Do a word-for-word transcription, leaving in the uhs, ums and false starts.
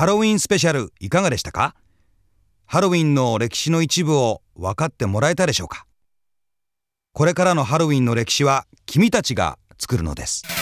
ハロウィンスペシャルいかがでしたか？ハロウィンの歴史の一部を分かってもらえたでしょうか？これからのハロウィンの歴史は君たちが作るのです。